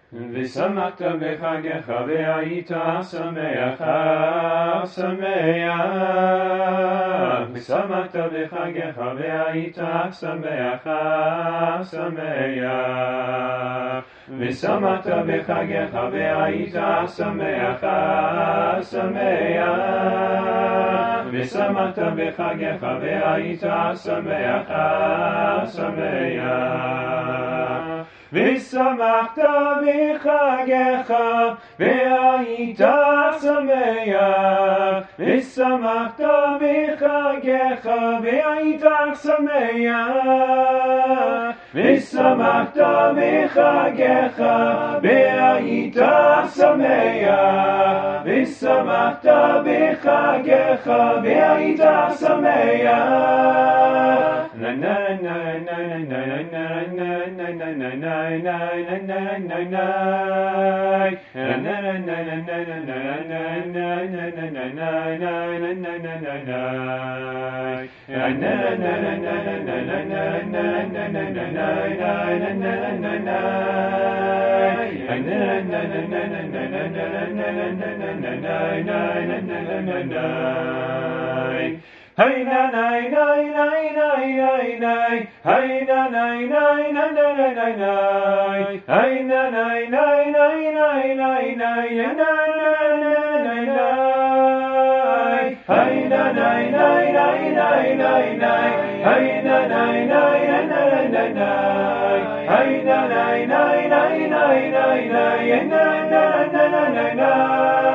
ושמחת בחגך והיית שמח, שמח. ושמחת בחגך והיית שמח, שמח. ושמחת בחגך והיית שמח, שמח. ושמחת בחגך והיית שמח, שמח. ושמחת בחגך והיית שמח, ושמחת בחגך והיית שמח, ושמחת בחגך והיית שמח, ושמחת בחגך והיית שמח. Hey na nay nay nay nay nay nay, hey na nay nay nay nay nay nay, hey na nay nay nay nay nay nay, na nay nay, hey na nay nay nay nay nay nay, hey na nay nay nay nay nay, hey na nay nay nay nay nay nay, na nay nay nay nay.